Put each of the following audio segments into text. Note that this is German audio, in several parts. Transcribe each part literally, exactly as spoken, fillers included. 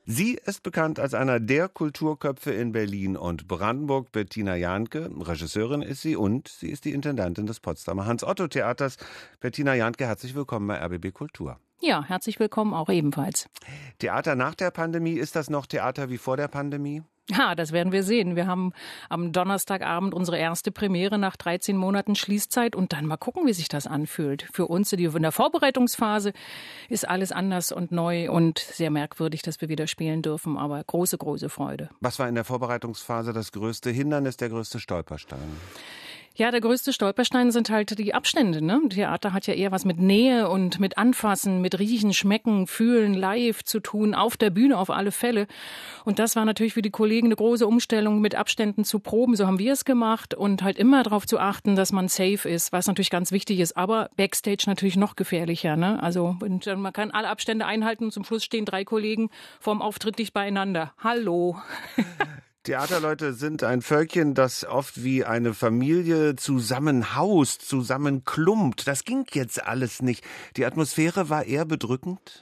Sie ist bekannt als einer der Kulturköpfe in Berlin und Brandenburg. Bettina Jahnke, Regisseurin ist sie und sie ist die Intendantin des Potsdamer Hans-Otto-Theaters. Bettina Jahnke, herzlich willkommen bei R B B Kultur. Ja, herzlich willkommen auch ebenfalls. Theater nach der Pandemie, ist das noch Theater wie vor der Pandemie? Ja, das werden wir sehen. Wir haben am Donnerstagabend unsere erste Premiere nach dreizehn Monaten Schließzeit und dann mal gucken, wie sich das anfühlt. Für uns in der Vorbereitungsphase ist alles anders und neu und sehr merkwürdig, dass wir wieder spielen dürfen, aber große, große Freude. Was war in der Vorbereitungsphase das größte Hindernis, der größte Stolperstein? Ja, der größte Stolperstein sind halt die Abstände, ne? Theater hat ja eher was mit Nähe und mit Anfassen, mit Riechen, Schmecken, Fühlen, live zu tun, auf der Bühne auf alle Fälle. Und das war natürlich für die Kollegen eine große Umstellung, mit Abständen zu proben. So haben wir es gemacht und halt immer darauf zu achten, dass man safe ist, was natürlich ganz wichtig ist. Aber Backstage natürlich noch gefährlicher, ne? Also man kann alle Abstände einhalten und zum Schluss stehen drei Kollegen vorm Auftritt dicht beieinander. Hallo. Theaterleute sind ein Völkchen, das oft wie eine Familie zusammenhaust, zusammenklumpt. Das ging jetzt alles nicht. Die Atmosphäre war eher bedrückend.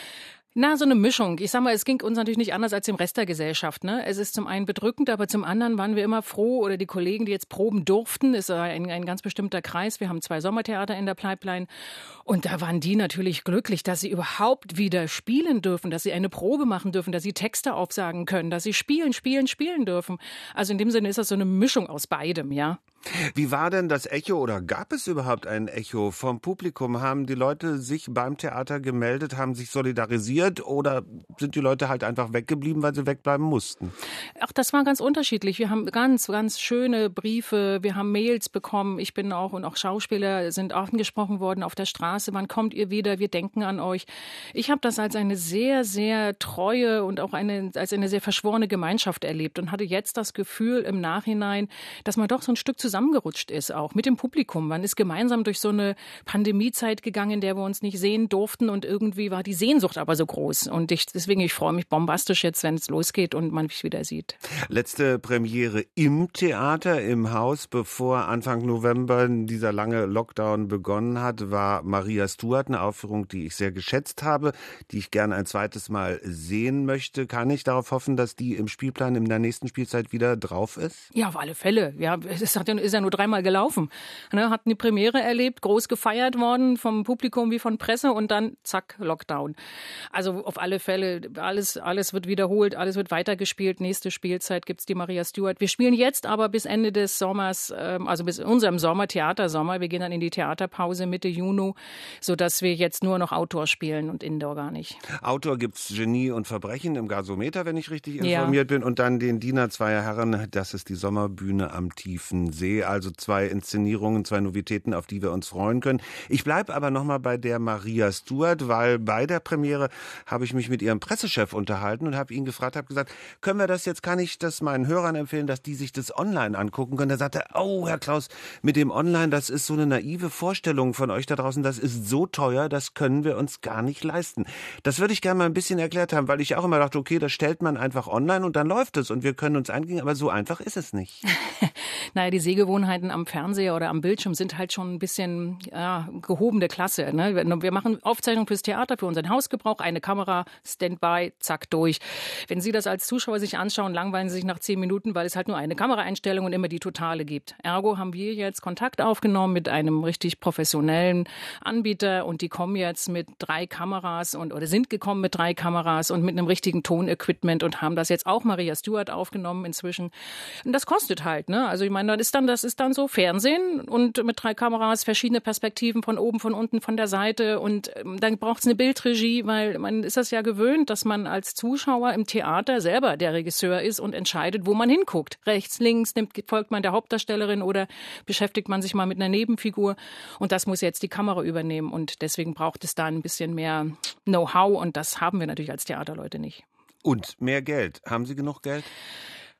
Na, so eine Mischung. Ich sag mal, es ging uns natürlich nicht anders als dem Rest der Gesellschaft, ne? Es ist zum einen bedrückend, aber zum anderen waren wir immer froh, oder die Kollegen, die jetzt proben durften, ist ein, ein ganz bestimmter Kreis. Wir haben zwei Sommertheater in der Pipeline und da waren die natürlich glücklich, dass sie überhaupt wieder spielen dürfen, dass sie eine Probe machen dürfen, dass sie Texte aufsagen können, dass sie spielen, spielen, spielen dürfen. Also in dem Sinne ist das so eine Mischung aus beidem, ja. Wie war denn das Echo oder gab es überhaupt ein Echo vom Publikum? Haben die Leute sich beim Theater gemeldet, haben sich solidarisiert oder sind die Leute halt einfach weggeblieben, weil sie wegbleiben mussten? Ach, das war ganz unterschiedlich. Wir haben ganz, ganz schöne Briefe, wir haben Mails bekommen. Ich bin auch und auch Schauspieler sind angesprochen worden auf der Straße. Wann kommt ihr wieder? Wir denken an euch. Ich habe das als eine sehr, sehr treue und auch eine, als eine sehr verschworene Gemeinschaft erlebt und hatte jetzt das Gefühl im Nachhinein, dass man doch so ein Stück zusammengerutscht ist, auch mit dem Publikum. Man ist gemeinsam durch so eine Pandemiezeit gegangen, in der wir uns nicht sehen durften und irgendwie war die Sehnsucht aber so groß. Und ich, deswegen, ich freue mich bombastisch jetzt, wenn es losgeht und man mich wieder sieht. Letzte Premiere im Theater, im Haus, bevor Anfang November dieser lange Lockdown begonnen hat, war Maria Stuart, eine Aufführung, die ich sehr geschätzt habe, die ich gerne ein zweites Mal sehen möchte. Kann ich darauf hoffen, dass die im Spielplan in der nächsten Spielzeit wieder drauf ist? Ja, auf alle Fälle. Ja, es hat ja ist ja nur dreimal gelaufen. Ne, hat eine Premiere erlebt, groß gefeiert worden vom Publikum wie von Presse und dann zack, Lockdown. Also auf alle Fälle, alles, alles wird wiederholt, alles wird weitergespielt. Nächste Spielzeit gibt's die Maria Stuart. Wir spielen jetzt aber bis Ende des Sommers, also bis unserem Sommer, Theatersommer. Wir gehen dann in die Theaterpause Mitte Juni, sodass wir jetzt nur noch Outdoor spielen und Indoor gar nicht. Outdoor gibt's Genie und Verbrechen im Gasometer, wenn ich richtig informiert ja. bin. Und dann den Diener zweier Herren, das ist die Sommerbühne am Tiefen See. Also zwei Inszenierungen, zwei Novitäten, auf die wir uns freuen können. Ich bleibe aber nochmal bei der Maria Stuart, weil bei der Premiere habe ich mich mit ihrem Pressechef unterhalten und habe ihn gefragt, habe gesagt, können wir das jetzt, kann ich das meinen Hörern empfehlen, dass die sich das online angucken können? Da sagte er, oh Herr Klaus, mit dem Online, das ist so eine naive Vorstellung von euch da draußen, das ist so teuer, das können wir uns gar nicht leisten. Das würde ich gerne mal ein bisschen erklärt haben, weil ich auch immer dachte, okay, das stellt man einfach online und dann läuft es und wir können uns eingehen, aber so einfach ist es nicht. Naja, die Sehgewohnheiten am Fernseher oder am Bildschirm sind halt schon ein bisschen ja, gehobene Klasse. Ne? Wir machen Aufzeichnungen fürs Theater, für unseren Hausgebrauch, eine Kamera, Standby, zack, durch. Wenn Sie das als Zuschauer sich anschauen, langweilen Sie sich nach zehn Minuten, weil es halt nur eine Kameraeinstellung und immer die Totale gibt. Ergo haben wir jetzt Kontakt aufgenommen mit einem richtig professionellen Anbieter und die kommen jetzt mit drei Kameras und oder sind gekommen mit drei Kameras und mit einem richtigen Tonequipment und haben das jetzt auch Maria Stuart aufgenommen inzwischen. Und das kostet halt, ne? Also ich meine, das ist dann, das ist dann so Fernsehen und mit drei Kameras, verschiedene Perspektiven von oben, von unten, von der Seite und dann braucht es eine Bildregie, weil man ist das ja gewöhnt, dass man als Zuschauer im Theater selber der Regisseur ist und entscheidet, wo man hinguckt. Rechts, links, nimmt, folgt man der Hauptdarstellerin oder beschäftigt man sich mal mit einer Nebenfigur und das muss jetzt die Kamera übernehmen und deswegen braucht es da ein bisschen mehr Know-how und das haben wir natürlich als Theaterleute nicht. Und mehr Geld. Haben Sie genug Geld?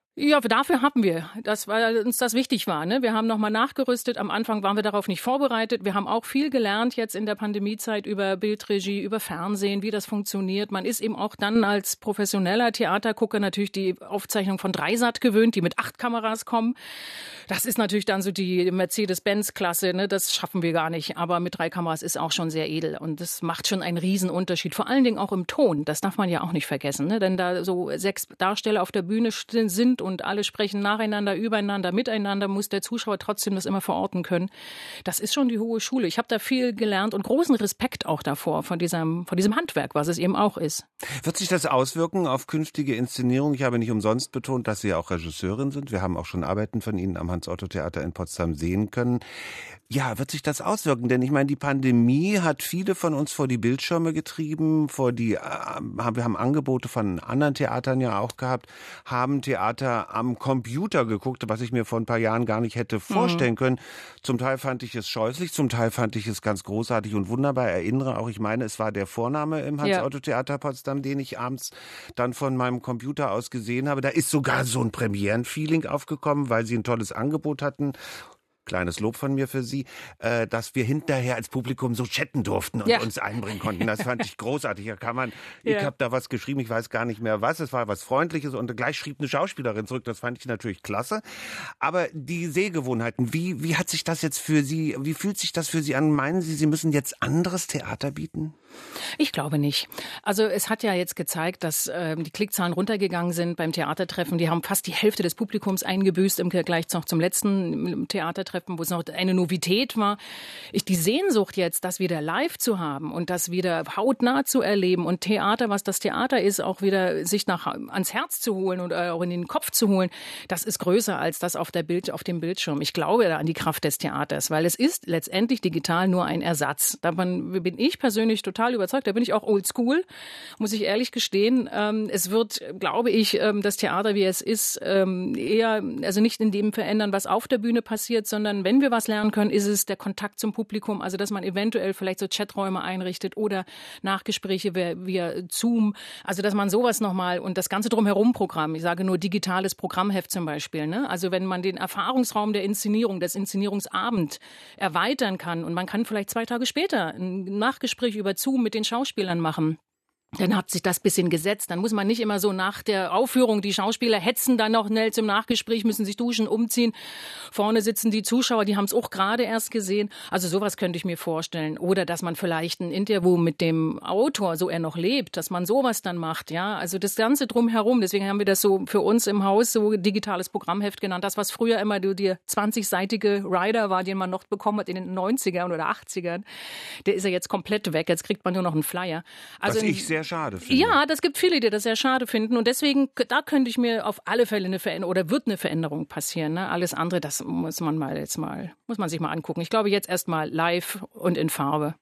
Ja, dafür haben wir, das, weil uns das wichtig war. Ne? Wir haben nochmal nachgerüstet. Am Anfang waren wir darauf nicht vorbereitet. Wir haben auch viel gelernt jetzt in der Pandemiezeit über Bildregie, über Fernsehen, wie das funktioniert. Man ist eben auch dann als professioneller Theatergucker natürlich die Aufzeichnung von Dreisat gewöhnt, die mit acht Kameras kommen. Das ist natürlich dann so die Mercedes-Benz-Klasse. Ne? Das schaffen wir gar nicht. Aber mit drei Kameras ist auch schon sehr edel. Und das macht schon einen Riesenunterschied. Vor allen Dingen auch im Ton. Das darf man ja auch nicht vergessen. Ne? Denn da so sechs Darsteller auf der Bühne sind und alle sprechen nacheinander, übereinander, miteinander, muss der Zuschauer trotzdem das immer verorten können. Das ist schon die hohe Schule. Ich habe da viel gelernt und großen Respekt auch davor, von diesem, von diesem Handwerk, was es eben auch ist. Wird sich das auswirken auf künftige Inszenierungen? Ich habe nicht umsonst betont, dass Sie ja auch Regisseurin sind. Wir haben auch schon Arbeiten von Ihnen am Hans-Otto-Theater in Potsdam sehen können. Ja, wird sich das auswirken? Denn ich meine, die Pandemie hat viele von uns vor die Bildschirme getrieben, vor die, äh, wir haben Angebote von anderen Theatern ja auch gehabt, haben Theater am Computer geguckt, was ich mir vor ein paar Jahren gar nicht hätte vorstellen mhm. können. Zum Teil fand ich es scheußlich, zum Teil fand ich es ganz großartig und wunderbar. Erinnere auch, ich meine, es war der Vorname im Hans-Otto-Theater Potsdam, den ich abends dann von meinem Computer aus gesehen habe. Da ist sogar so ein Premierenfeeling aufgekommen, weil sie ein tolles Angebot hatten. Kleines Lob von mir für Sie, äh, dass wir hinterher als Publikum so chatten durften und ja. uns einbringen konnten. Das fand ich großartig. Da kann man, ja. ich habe da was geschrieben, ich weiß gar nicht mehr was. Es war was Freundliches und gleich schrieb eine Schauspielerin zurück. Das fand ich natürlich klasse. Aber die Sehgewohnheiten, wie, wie hat sich das jetzt für Sie, wie fühlt sich das für Sie an? Meinen Sie, Sie müssen jetzt anderes Theater bieten? Ich glaube nicht. Also es hat ja jetzt gezeigt, dass äh, die Klickzahlen runtergegangen sind beim Theatertreffen. Die haben fast die Hälfte des Publikums eingebüßt im Vergleich noch zum letzten Theatertreffen, wo es noch eine Novität war. Ich, die Sehnsucht jetzt, das wieder live zu haben und das wieder hautnah zu erleben und Theater, was das Theater ist, auch wieder sich nach, ans Herz zu holen und auch in den Kopf zu holen, das ist größer als das auf, der Bild, auf dem Bildschirm. Ich glaube da an die Kraft des Theaters, weil es ist letztendlich digital nur ein Ersatz. Davon bin ich persönlich total überzeugt. Da bin ich auch oldschool, muss ich ehrlich gestehen. Es wird, glaube ich, das Theater, wie es ist, eher, also nicht in dem verändern, was auf der Bühne passiert, sondern wenn wir was lernen können, ist es der Kontakt zum Publikum. Also, dass man eventuell vielleicht so Chaträume einrichtet oder Nachgespräche via Zoom. Also, dass man sowas nochmal und das ganze Drumherum-Programm, ich sage nur digitales Programmheft zum Beispiel, ne? Also, wenn man den Erfahrungsraum der Inszenierung, des Inszenierungsabend erweitern kann und man kann vielleicht zwei Tage später ein Nachgespräch über Zoom mit den Schauspielern machen. Dann hat sich das bisschen gesetzt. Dann muss man nicht immer so nach der Aufführung, die Schauspieler hetzen dann noch schnell zum Nachgespräch, müssen sich duschen, umziehen. Vorne sitzen die Zuschauer, die haben es auch gerade erst gesehen. Also sowas könnte ich mir vorstellen. Oder dass man vielleicht ein Interview mit dem Autor, so er noch lebt, dass man sowas dann macht. Ja, also das Ganze drumherum. Deswegen haben wir das so für uns im Haus so digitales Programmheft genannt. Das, was früher immer der zwanzigseitige Rider war, den man noch bekommen hat in den neunzigern oder achtzigern, der ist ja jetzt komplett weg. Jetzt kriegt man nur noch einen Flyer. Also was ich sehr schade finde. Ja, das gibt viele, die das sehr schade finden und deswegen, da könnte ich mir auf alle Fälle eine Veränderung oder wird eine Veränderung passieren. Ne? Alles andere, das muss man mal jetzt mal, muss man sich mal angucken. Ich glaube jetzt erstmal live und in Farbe.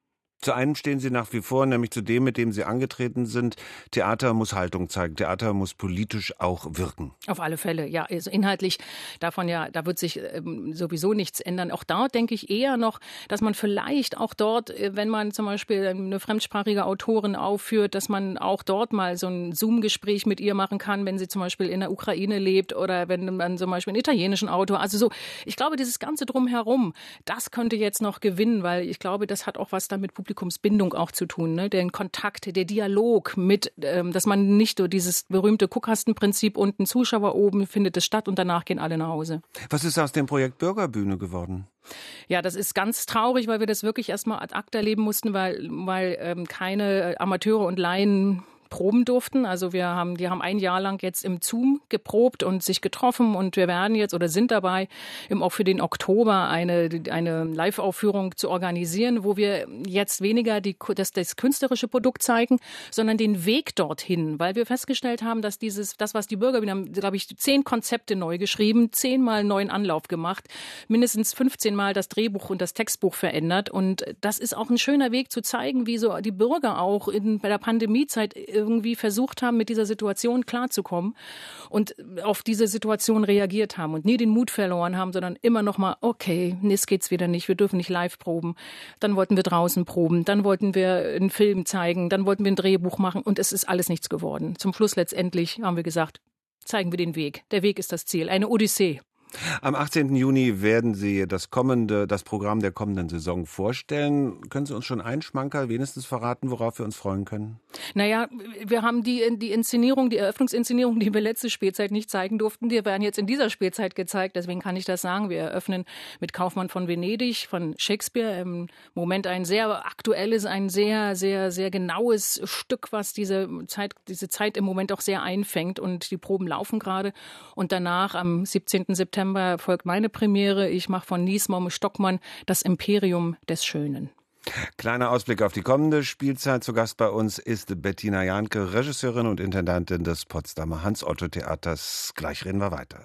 Zu einem stehen Sie nach wie vor, nämlich zu dem, mit dem Sie angetreten sind. Theater muss Haltung zeigen. Theater muss politisch auch wirken. Auf alle Fälle, ja. Also inhaltlich davon ja, da wird sich ähm, sowieso nichts ändern. Auch da denke ich eher noch, dass man vielleicht auch dort, wenn man zum Beispiel eine fremdsprachige Autorin aufführt, dass man auch dort mal so ein Zoom-Gespräch mit ihr machen kann, wenn sie zum Beispiel in der Ukraine lebt oder wenn man zum Beispiel einen italienischen Autor, also so, ich glaube, dieses Ganze drumherum, das könnte jetzt noch gewinnen, weil ich glaube, das hat auch was damit Publikumsbindung auch zu tun, ne? Den Kontakt, der Dialog mit, ähm, dass man nicht so dieses berühmte Guckkastenprinzip unten Zuschauer oben findet es statt und danach gehen alle nach Hause. Was ist aus dem Projekt Bürgerbühne geworden? Ja, das ist ganz traurig, weil wir das wirklich erstmal ad acta erleben mussten, weil, weil ähm, keine Amateure und Laien proben durften. Also wir haben, die haben ein Jahr lang jetzt im Zoom geprobt und sich getroffen und wir werden jetzt oder sind dabei, eben auch für den Oktober eine, eine Live-Aufführung zu organisieren, wo wir jetzt weniger die, das, das künstlerische Produkt zeigen, sondern den Weg dorthin, weil wir festgestellt haben, dass dieses, das, was die Bürger, wir haben, glaube ich, zehn Konzepte neu geschrieben, zehnmal neuen Anlauf gemacht, mindestens fünfzehn Mal das Drehbuch und das Textbuch verändert und das ist auch ein schöner Weg zu zeigen, wie so die Bürger auch in, bei der Pandemiezeit irgendwie versucht haben, mit dieser Situation klarzukommen und auf diese Situation reagiert haben und nie den Mut verloren haben, sondern immer noch mal, okay, jetzt geht's wieder nicht, wir dürfen nicht live proben. Dann wollten wir draußen proben, dann wollten wir einen Film zeigen, dann wollten wir ein Drehbuch machen und es ist alles nichts geworden. Zum Schluss letztendlich haben wir gesagt, zeigen wir den Weg. Der Weg ist das Ziel, eine Odyssee. Am achtzehnten Juni werden Sie das kommende, das Programm der kommenden Saison vorstellen. Können Sie uns schon einen Schmankerl wenigstens verraten, worauf wir uns freuen können? Naja, wir haben die, die Inszenierung, die Eröffnungsinszenierung, die wir letzte Spielzeit nicht zeigen durften, die werden jetzt in dieser Spielzeit gezeigt. Deswegen kann ich das sagen. Wir eröffnen mit Kaufmann von Venedig von Shakespeare. Im Moment ein sehr aktuelles, ein sehr, sehr, sehr genaues Stück, was diese Zeit, diese Zeit im Moment auch sehr einfängt. Und die Proben laufen gerade. Und danach am siebzehnten September folgt meine Premiere. Ich mache von Niesbaum Stockmann das Imperium des Schönen. Kleiner Ausblick auf die kommende Spielzeit. Zu Gast bei uns ist Bettina Jahnke, Regisseurin und Intendantin des Potsdamer Hans-Otto-Theaters. Gleich reden wir weiter.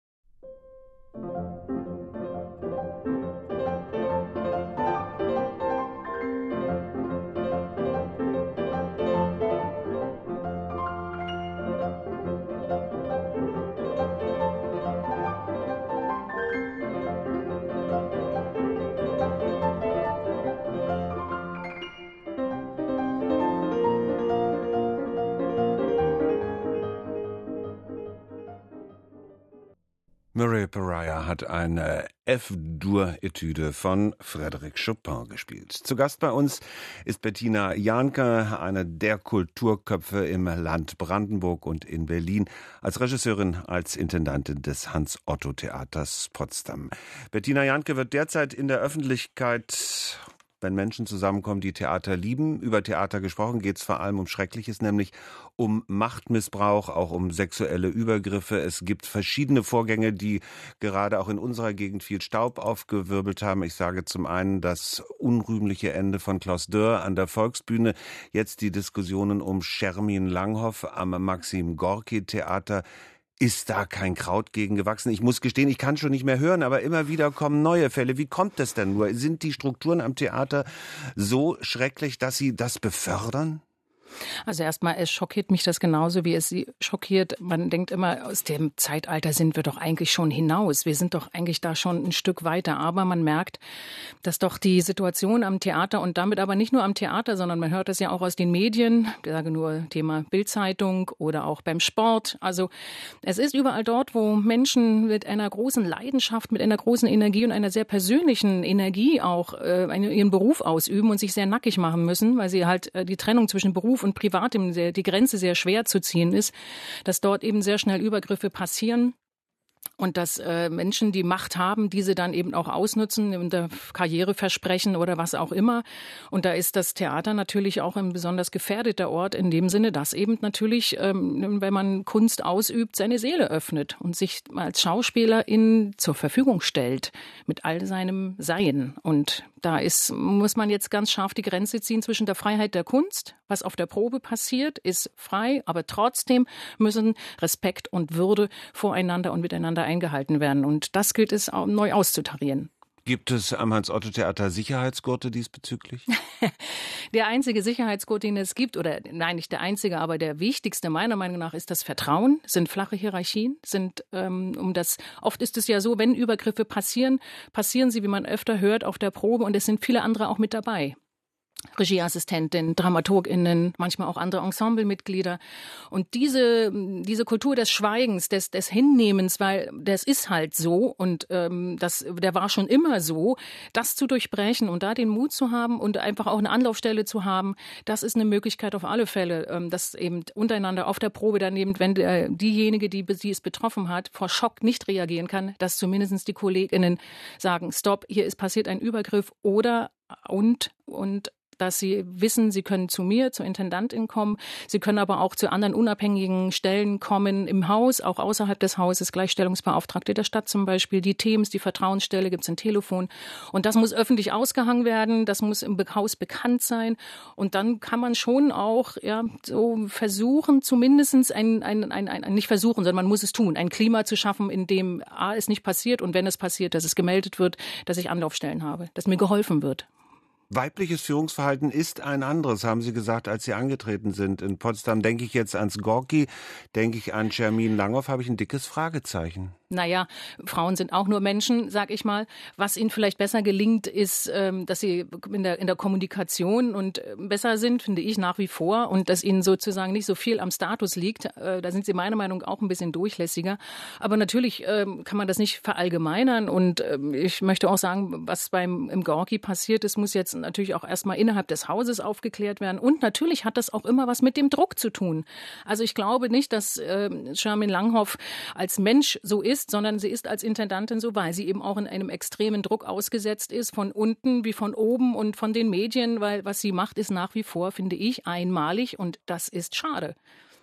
Murray Pariah hat eine F-Dur-Etüde von Frédéric Chopin gespielt. Zu Gast bei uns ist Bettina Jahnke, eine der Kulturköpfe im Land Brandenburg und in Berlin, als Regisseurin, als Intendantin des Hans-Otto-Theaters Potsdam. Bettina Jahnke wird derzeit in der Öffentlichkeit, wenn Menschen zusammenkommen, die Theater lieben. Über Theater gesprochen geht es vor allem um Schreckliches, nämlich um Machtmissbrauch, auch um sexuelle Übergriffe. Es gibt verschiedene Vorgänge, die gerade auch in unserer Gegend viel Staub aufgewirbelt haben. Ich sage zum einen das unrühmliche Ende von Klaus Dörr an der Volksbühne, jetzt die Diskussionen um Schermin Langhoff am Maxim-Gorki-Theater. Ist da kein Kraut gegen gewachsen? Ich muss gestehen, ich kann schon nicht mehr hören, aber immer wieder kommen neue Fälle. Wie kommt das denn nur? Sind die Strukturen am Theater so schrecklich, dass sie das befördern? Also erstmal, es schockiert mich das genauso, wie es Sie schockiert. Man denkt immer, aus dem Zeitalter sind wir doch eigentlich schon hinaus. Wir sind doch eigentlich da schon ein Stück weiter. Aber man merkt, dass doch die Situation am Theater und damit aber nicht nur am Theater, sondern man hört das ja auch aus den Medien, ich sage nur Thema Bild-Zeitung oder auch beim Sport. Also es ist überall dort, wo Menschen mit einer großen Leidenschaft, mit einer großen Energie und einer sehr persönlichen Energie auch äh, ihren Beruf ausüben und sich sehr nackig machen müssen, weil sie halt äh, die Trennung zwischen Beruf und Privatem, die Grenze sehr schwer zu ziehen ist, dass dort eben sehr schnell Übergriffe passieren. Und dass äh, Menschen, die Macht haben, diese dann eben auch ausnutzen unter Karriereversprechen oder was auch immer. Und da ist das Theater natürlich auch ein besonders gefährdeter Ort in dem Sinne, dass eben natürlich, ähm, wenn man Kunst ausübt, seine Seele öffnet und sich als Schauspielerin zur Verfügung stellt mit all seinem Sein. Und da ist, muss man jetzt ganz scharf die Grenze ziehen zwischen der Freiheit der Kunst, was auf der Probe passiert, ist frei, aber trotzdem müssen Respekt und Würde voreinander und miteinander eingehalten werden. Und das gilt es auch neu auszutarieren. Gibt es am Hans-Otto-Theater Sicherheitsgurte diesbezüglich? Der einzige Sicherheitsgurt, den es gibt, oder nein, nicht der einzige, aber der wichtigste meiner Meinung nach ist das Vertrauen, sind flache Hierarchien, sind ähm, um das, oft ist es ja so, wenn Übergriffe passieren, passieren sie, wie man öfter hört, auf der Probe und es sind viele andere auch mit dabei. Regieassistentin, DramaturgInnen, manchmal auch andere Ensemblemitglieder. Und diese diese Kultur des Schweigens, des des Hinnehmens, weil das ist halt so und ähm, das der war schon immer so, das zu durchbrechen und da den Mut zu haben und einfach auch eine Anlaufstelle zu haben, das ist eine Möglichkeit auf alle Fälle, ähm, dass eben untereinander auf der Probe dann eben, wenn der, diejenige, die, die es betroffen hat, vor Schock nicht reagieren kann, dass zumindest die KollegInnen sagen, stopp, hier ist passiert ein Übergriff oder und und dass sie wissen, sie können zu mir, zur Intendantin kommen. Sie können aber auch zu anderen unabhängigen Stellen kommen im Haus, auch außerhalb des Hauses, Gleichstellungsbeauftragte der Stadt zum Beispiel, die Themes, die Vertrauensstelle, gibt es ein Telefon. Und das muss öffentlich ausgehangen werden, das muss im Haus bekannt sein. Und dann kann man schon auch ja, so versuchen, zumindest ein, ein, ein, ein, nicht versuchen, sondern man muss es tun, ein Klima zu schaffen, in dem A, es nicht passiert und wenn es passiert, dass es gemeldet wird, dass ich Anlaufstellen habe, dass mir geholfen wird. Weibliches Führungsverhalten ist ein anderes, haben Sie gesagt, als Sie angetreten sind. In Potsdam denke ich jetzt ans Gorki, denke ich an Schermin Langhoff, habe ich ein dickes Fragezeichen. Naja, Frauen sind auch nur Menschen, sag ich mal. Was ihnen vielleicht besser gelingt, ist, dass sie in der, in der Kommunikation und besser sind, finde ich nach wie vor. Und dass ihnen sozusagen nicht so viel am Status liegt. Da sind sie meiner Meinung nach auch ein bisschen durchlässiger. Aber natürlich kann man das nicht verallgemeinern. Und ich möchte auch sagen, was beim im Gorki passiert ist, muss jetzt natürlich auch erstmal innerhalb des Hauses aufgeklärt werden. Und natürlich hat das auch immer was mit dem Druck zu tun. Also ich glaube nicht, dass Charmin Langhoff als Mensch so ist, sondern sie ist als Intendantin so, weil sie eben auch in einem extremen Druck ausgesetzt ist, von unten wie von oben und von den Medien, weil was sie macht, ist nach wie vor, finde ich, einmalig und das ist schade.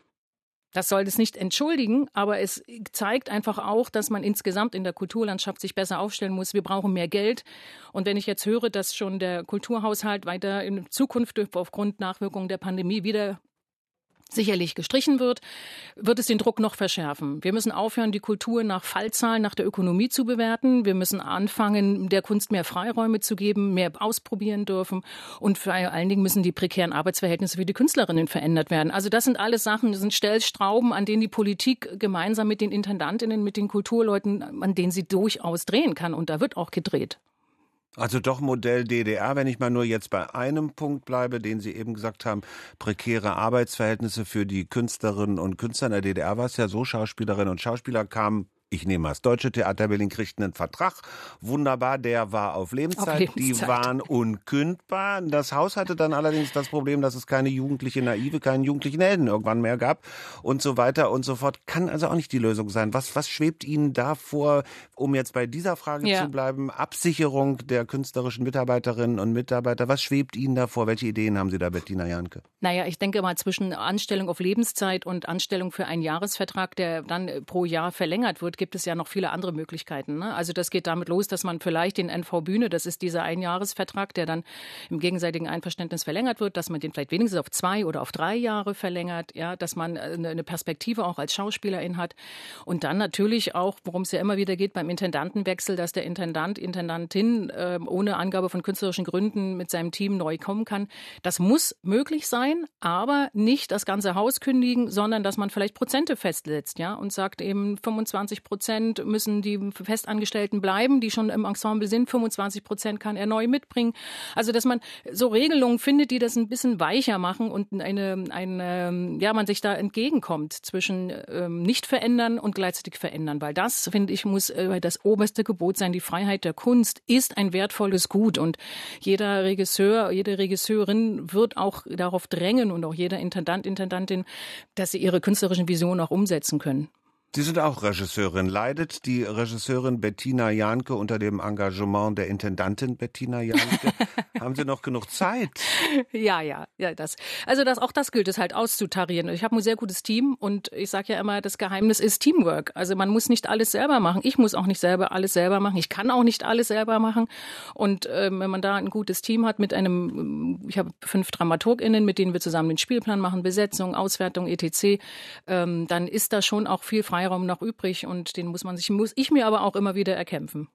Das soll das nicht entschuldigen, aber es zeigt einfach auch, dass man insgesamt in der Kulturlandschaft sich besser aufstellen muss. Wir brauchen mehr Geld. Und wenn ich jetzt höre, dass schon der Kulturhaushalt weiter in Zukunft aufgrund Nachwirkungen der Pandemie wieder sicherlich gestrichen wird, wird es den Druck noch verschärfen. Wir müssen aufhören, die Kultur nach Fallzahlen, nach der Ökonomie zu bewerten. Wir müssen anfangen, der Kunst mehr Freiräume zu geben, mehr ausprobieren dürfen. Und vor allen Dingen müssen die prekären Arbeitsverhältnisse für die Künstlerinnen verändert werden. Also das sind alles Sachen, das sind Stellstrauben, an denen die Politik gemeinsam mit den Intendantinnen, mit den Kulturleuten, an denen sie durchaus drehen kann. Und da wird auch gedreht. Also doch Modell D D R, wenn ich mal nur jetzt bei einem Punkt bleibe, den Sie eben gesagt haben, prekäre Arbeitsverhältnisse für die Künstlerinnen und Künstler. In der D D R war es ja so, Schauspielerinnen und Schauspieler kamen, ich nehme mal das Deutsche Theater Berlin, kriegten einen Vertrag. Wunderbar, der war auf Lebenszeit. auf Lebenszeit. Die waren unkündbar. Das Haus hatte dann allerdings das Problem, dass es keine jugendliche Naive, keinen jugendlichen Helden irgendwann mehr gab und so weiter und so fort. Kann also auch nicht die Lösung sein. Was, was schwebt Ihnen da vor, um jetzt bei dieser Frage ja. zu bleiben? Absicherung der künstlerischen Mitarbeiterinnen und Mitarbeiter. Was schwebt Ihnen da vor? Welche Ideen haben Sie da, Bettina Jahnke? Naja, ich denke mal zwischen Anstellung auf Lebenszeit und Anstellung für einen Jahresvertrag, der dann pro Jahr verlängert wird, gibt es ja noch viele andere Möglichkeiten. Ne? Also das geht damit los, dass man vielleicht den N V Bühne, das ist dieser Einjahresvertrag, der dann im gegenseitigen Einverständnis verlängert wird, dass man den vielleicht wenigstens auf zwei oder auf drei Jahre verlängert, ja, dass man eine Perspektive auch als Schauspielerin hat. Und dann natürlich auch, worum es ja immer wieder geht, beim Intendantenwechsel, dass der Intendant, Intendantin äh, ohne Angabe von künstlerischen Gründen mit seinem Team neu kommen kann. Das muss möglich sein, aber nicht das ganze Haus kündigen, sondern dass man vielleicht Prozente festsetzt, ja, und sagt eben fünfundzwanzig Prozent müssen die Festangestellten bleiben, die schon im Ensemble sind. fünfundzwanzig Prozent kann er neu mitbringen. Also, dass man so Regelungen findet, die das ein bisschen weicher machen und eine, eine ja, man sich da entgegenkommt zwischen ähm, nicht verändern und gleichzeitig verändern. Weil das, finde ich, muss äh, das oberste Gebot sein. Die Freiheit der Kunst ist ein wertvolles Gut. Und jeder Regisseur, jede Regisseurin wird auch darauf drängen und auch jeder Intendant, Intendantin, dass sie ihre künstlerischen Visionen auch umsetzen können. Sie sind auch Regisseurin. Leidet die Regisseurin Bettina Jahnke unter dem Engagement der Intendantin Bettina Jahnke? Haben Sie noch genug Zeit? Ja, ja, ja. Das. Also das, auch das gilt es halt auszutarieren. Ich habe ein sehr gutes Team und ich sage ja immer, das Geheimnis ist Teamwork. Also man muss nicht alles selber machen. Ich muss auch nicht selber alles selber machen. Ich kann auch nicht alles selber machen. Und äh, wenn man da ein gutes Team hat mit einem, ich habe fünf DramaturgInnen, mit denen wir zusammen den Spielplan machen, Besetzung, Auswertung, et cetera, ähm, dann ist da schon auch viel Freiraum noch übrig und den muss man sich, muss ich mir aber auch immer wieder erkämpfen.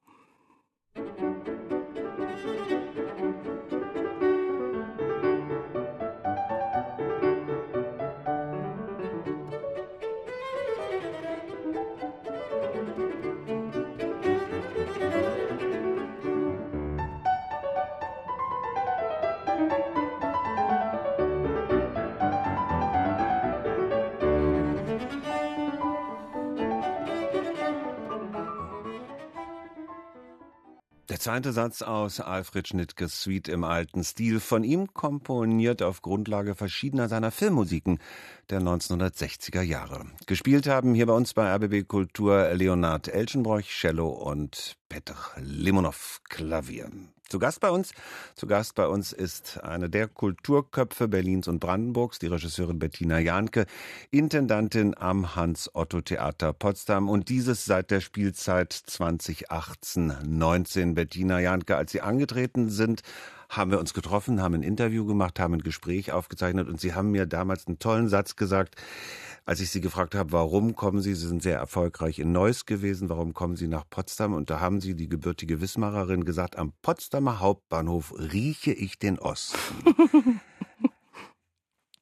Der zweite Satz aus Alfred Schnittges Suite im alten Stil, von ihm komponiert auf Grundlage verschiedener seiner Filmmusiken der neunzehnhundertsechziger Jahre. Gespielt haben hier bei uns bei R B B Kultur Leonard Elschenbroich, Cello und Petr Limonov, Klavier. Zu Gast bei uns, zu Gast bei uns ist eine der Kulturköpfe Berlins und Brandenburgs, die Regisseurin Bettina Jahnke, Intendantin am Hans-Otto-Theater Potsdam und dieses seit der Spielzeit zwanzig achtzehn neunzehn. Bettina Jahnke, als Sie angetreten sind, haben wir uns getroffen, haben ein Interview gemacht, haben ein Gespräch aufgezeichnet und Sie haben mir damals einen tollen Satz gesagt, als ich Sie gefragt habe, warum kommen Sie, Sie sind sehr erfolgreich in Neuss gewesen, warum kommen Sie nach Potsdam? Und da haben Sie, die gebürtige Wismarerin, gesagt, am Potsdamer Hauptbahnhof rieche ich den Osten.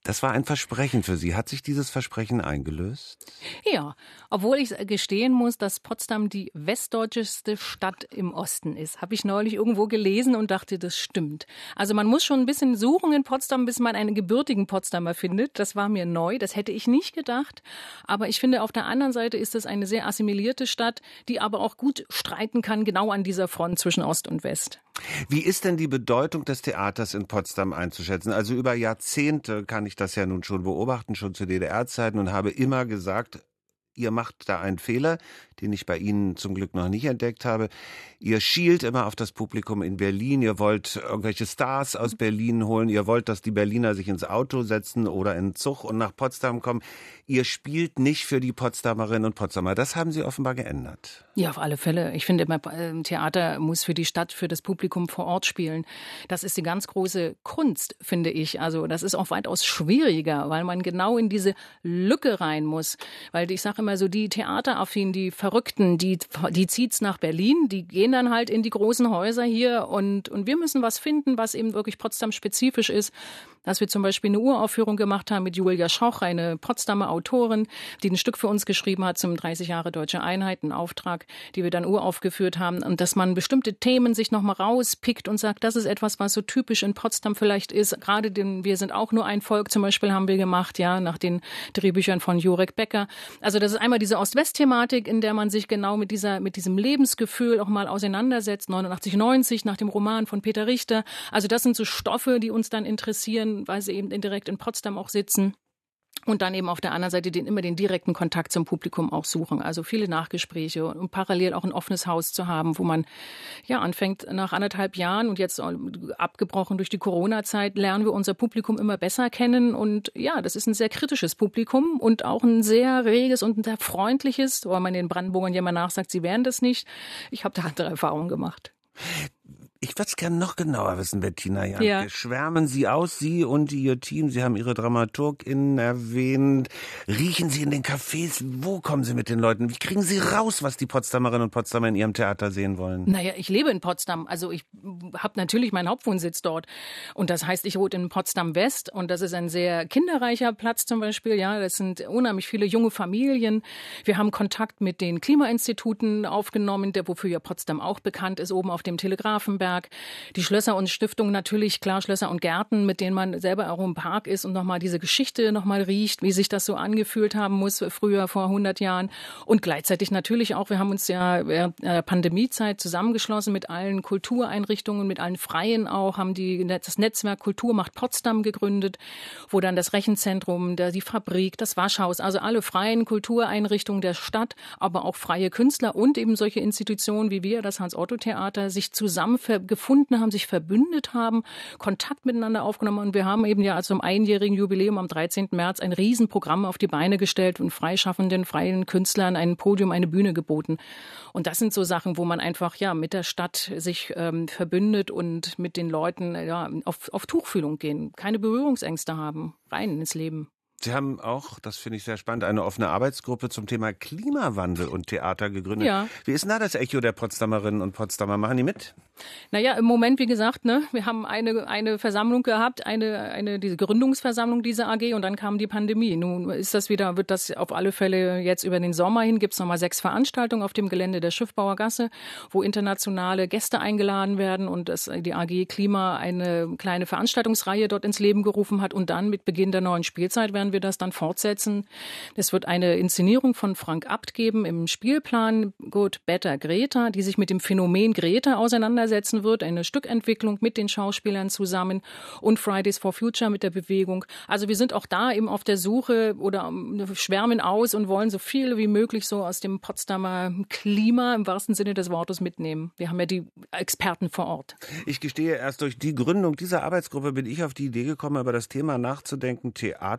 Das war ein Versprechen für Sie. Hat sich dieses Versprechen eingelöst? Ja, obwohl ich gestehen muss, dass Potsdam die westdeutscheste Stadt im Osten ist. Habe ich neulich irgendwo gelesen und dachte, das stimmt. Also man muss schon ein bisschen suchen in Potsdam, bis man einen gebürtigen Potsdamer findet. Das war mir neu, das hätte ich nicht gedacht. Aber ich finde, auf der anderen Seite ist es eine sehr assimilierte Stadt, die aber auch gut streiten kann, genau an dieser Front zwischen Ost und West. Wie ist denn die Bedeutung des Theaters in Potsdam einzuschätzen? Also über Jahrzehnte kann ich das ja nun schon beobachten, schon zu D D R-Zeiten, und habe immer gesagt, ihr macht da einen Fehler, den ich bei Ihnen zum Glück noch nicht entdeckt habe. Ihr schielt immer auf das Publikum in Berlin. Ihr wollt irgendwelche Stars aus Berlin holen. Ihr wollt, dass die Berliner sich ins Auto setzen oder in den Zug und nach Potsdam kommen. Ihr spielt nicht für die Potsdamerinnen und Potsdamer. Das haben Sie offenbar geändert. Ja, auf alle Fälle. Ich finde, Theater muss für die Stadt, für das Publikum vor Ort spielen. Das ist die ganz große Kunst, finde ich. Also das ist auch weitaus schwieriger, weil man genau in diese Lücke rein muss. Weil ich sage immer so, die Theateraffinen, die Verrückten, die, die zieht's nach Berlin, die gehen dann halt in die großen Häuser hier und, und wir müssen was finden, was eben wirklich Potsdam-spezifisch ist. Dass wir zum Beispiel eine Uraufführung gemacht haben mit Julia Schoch, eine Potsdamer Autorin, die ein Stück für uns geschrieben hat zum dreißig Jahre Deutsche Einheit, einen Auftrag, die wir dann uraufgeführt haben. Und dass man bestimmte Themen sich nochmal rauspickt und sagt, das ist etwas, was so typisch in Potsdam vielleicht ist. Gerade den Wir sind auch nur ein Volk zum Beispiel haben wir gemacht, ja, nach den Drehbüchern von Jurek Becker. Also das ist einmal diese Ost-West-Thematik, in der man sich genau mit dieser, mit diesem Lebensgefühl auch mal auseinandersetzt. neunundachtzig neunzig nach dem Roman von Peter Richter. Also das sind so Stoffe, die uns dann interessieren, weil sie eben direkt in Potsdam auch sitzen. Und dann eben auf der anderen Seite den, immer den direkten Kontakt zum Publikum auch suchen. Also viele Nachgespräche und parallel auch ein offenes Haus zu haben, wo man ja anfängt nach anderthalb Jahren und jetzt abgebrochen durch die Corona-Zeit, lernen wir unser Publikum immer besser kennen. Und ja, das ist ein sehr kritisches Publikum und auch ein sehr reges und ein sehr freundliches, weil man den Brandenburgern ja immer nachsagt, sie wären das nicht. Ich habe da andere Erfahrungen gemacht. Ich würde es gerne noch genauer wissen, Bettina Janke. Ja. Schwärmen Sie aus, Sie und Ihr Team, Sie haben Ihre DramaturgInnen erwähnt. Riechen Sie in den Cafés? Wo kommen Sie mit den Leuten? Wie kriegen Sie raus, was die Potsdamerinnen und Potsdamer in Ihrem Theater sehen wollen? Naja, ich lebe in Potsdam. Also ich habe natürlich meinen Hauptwohnsitz dort. Und das heißt, ich wohne in Potsdam West. Und das ist ein sehr kinderreicher Platz zum Beispiel. Ja, das sind unheimlich viele junge Familien. Wir haben Kontakt mit den Klimainstituten aufgenommen, der wofür ja Potsdam auch bekannt ist, oben auf dem Telegrafenberg. Die Schlösser und Stiftungen natürlich, klar, Schlösser und Gärten, mit denen man selber auch im Park ist und nochmal diese Geschichte nochmal riecht, wie sich das so angefühlt haben muss früher, vor hundert Jahren. Und gleichzeitig natürlich auch, wir haben uns ja während der Pandemiezeit zusammengeschlossen mit allen Kultureinrichtungen, mit allen Freien auch, haben die, das Netzwerk Kultur macht Potsdam gegründet, wo dann das Rechenzentrum, der, die Fabrik, das Waschhaus, also alle freien Kultureinrichtungen der Stadt, aber auch freie Künstler und eben solche Institutionen wie wir, das Hans-Otto-Theater, sich zusammen gefunden haben, sich verbündet haben, Kontakt miteinander aufgenommen und wir haben eben ja zum einjährigen Jubiläum am dreizehnten März ein Riesenprogramm auf die Beine gestellt und freischaffenden, freien Künstlern ein Podium, eine Bühne geboten. Und das sind so Sachen, wo man einfach ja mit der Stadt sich ähm, verbündet und mit den Leuten ja auf, auf Tuchfühlung gehen, keine Berührungsängste haben, rein ins Leben. Sie haben auch, das finde ich sehr spannend, eine offene Arbeitsgruppe zum Thema Klimawandel und Theater gegründet. Ja. Wie ist denn da das Echo der Potsdamerinnen und Potsdamer? Machen die mit? Naja, im Moment, wie gesagt, ne, wir haben eine, eine Versammlung gehabt, eine, eine, diese Gründungsversammlung dieser A G und dann kam die Pandemie. Nun ist das wieder, wird das auf alle Fälle jetzt über den Sommer hin, gibt es nochmal sechs Veranstaltungen auf dem Gelände der Schiffbauergasse, wo internationale Gäste eingeladen werden und das, die A G Klima eine kleine Veranstaltungsreihe dort ins Leben gerufen hat und dann mit Beginn der neuen Spielzeit werden wir das dann fortsetzen. Es wird eine Inszenierung von Frank Abt geben im Spielplan Good, Better, Greta, die sich mit dem Phänomen Greta auseinandersetzen wird. Eine Stückentwicklung mit den Schauspielern zusammen und Fridays for Future mit der Bewegung. Also wir sind auch da eben auf der Suche oder schwärmen aus und wollen so viel wie möglich so aus dem Potsdamer Klima im wahrsten Sinne des Wortes mitnehmen. Wir haben ja die Experten vor Ort. Ich gestehe, erst durch die Gründung dieser Arbeitsgruppe bin ich auf die Idee gekommen, über das Thema nachzudenken, Theater und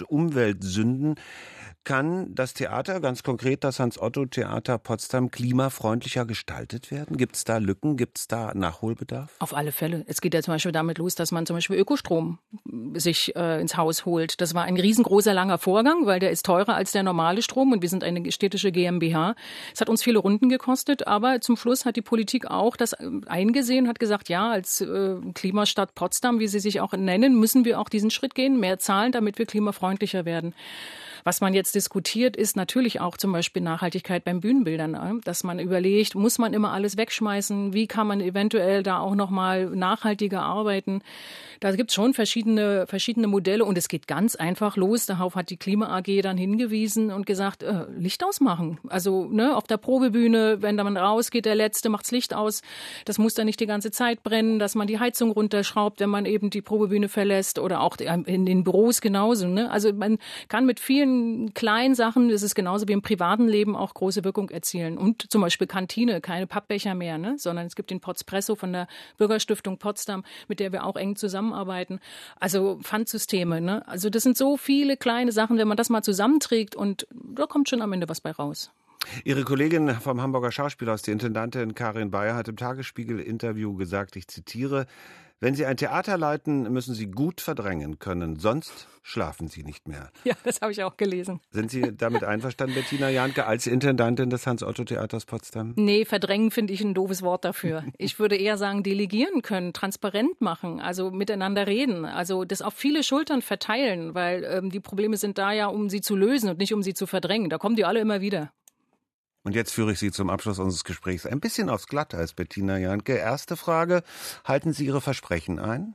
und Umweltsünden. Kann das Theater, ganz konkret das Hans-Otto-Theater Potsdam, klimafreundlicher gestaltet werden? Gibt es da Lücken? Gibt es da Nachholbedarf? Auf alle Fälle. Es geht ja zum Beispiel damit los, dass man zum Beispiel Ökostrom sich äh, ins Haus holt. Das war ein riesengroßer, langer Vorgang, weil der ist teurer als der normale Strom und wir sind eine städtische GmbH. Es hat uns viele Runden gekostet, aber zum Schluss hat die Politik auch das eingesehen, hat gesagt, ja, als äh, Klimastadt Potsdam, wie sie sich auch nennen, müssen wir auch diesen Schritt gehen, mehr zahlen, damit wir klimafreundlicher werden. Was man jetzt diskutiert, ist natürlich auch zum Beispiel Nachhaltigkeit beim Bühnenbildern, dass man überlegt, muss man immer alles wegschmeißen? Wie kann man eventuell da auch noch mal nachhaltiger arbeiten? Da gibt es schon verschiedene, verschiedene Modelle und es geht ganz einfach los. Darauf hat die Klima A G dann hingewiesen und gesagt, äh, Licht ausmachen. Also ne, auf der Probebühne, wenn da man rausgeht, der Letzte macht's Licht aus. Das muss dann nicht die ganze Zeit brennen, dass man die Heizung runterschraubt, wenn man eben die Probebühne verlässt oder auch in den Büros genauso. Ne? Also man kann mit vielen kleinen Sachen, das ist genauso wie im privaten Leben, auch große Wirkung erzielen. Und zum Beispiel Kantine, keine Pappbecher mehr, ne? Sondern es gibt den Potspresso von der Bürgerstiftung Potsdam, mit der wir auch eng zusammenarbeiten. Also Pfandsysteme, ne? Also das sind so viele kleine Sachen, wenn man das mal zusammenträgt und da kommt schon am Ende was bei raus. Ihre Kollegin vom Hamburger Schauspielhaus, die Intendantin Karin Bayer, hat im Tagesspiegel-Interview gesagt, ich zitiere, wenn Sie ein Theater leiten, müssen Sie gut verdrängen können, sonst schlafen Sie nicht mehr. Ja, das habe ich auch gelesen. Sind Sie damit einverstanden, Bettina Jahnke, als Intendantin des Hans-Otto-Theaters Potsdam? Nee, verdrängen finde ich ein doofes Wort dafür. Ich würde eher sagen, delegieren können, transparent machen, also miteinander reden, also das auf viele Schultern verteilen, weil ähm, die Probleme sind da ja, um sie zu lösen und nicht um sie zu verdrängen. Da kommen die alle immer wieder. Und jetzt führe ich Sie zum Abschluss unseres Gesprächs ein bisschen aufs Glatteis, Bettina Jahnke. Erste Frage, halten Sie Ihre Versprechen ein?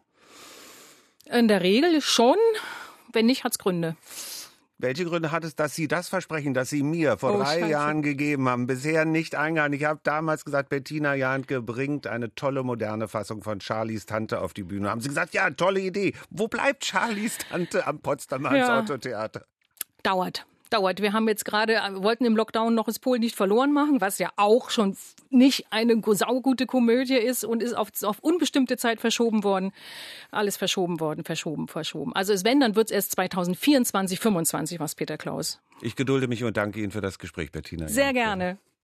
In der Regel schon, wenn nicht, hat es Gründe. Welche Gründe hat es, dass Sie das Versprechen, das Sie mir vor oh, drei Scheiße. Jahren gegeben haben, bisher nicht eingehalten? Ich habe damals gesagt, Bettina Jahnke bringt eine tolle moderne Fassung von Charlies Tante auf die Bühne. Haben Sie gesagt, ja, tolle Idee. Wo bleibt Charlies Tante am Potsdamer Hans-Otto-Theater? Dauert. Dauert. Wir haben jetzt gerade, wollten im Lockdown noch das Polen nicht verloren machen, was ja auch schon nicht eine saugute Komödie ist und ist auf, auf unbestimmte Zeit verschoben worden. Alles verschoben worden, verschoben, verschoben. Also es, wenn, dann wird es erst zwanzig vierundzwanzig, fünfundzwanzig was, Peter Klaus. Ich gedulde mich und danke Ihnen für das Gespräch, Bettina Jahnke. Sehr gerne.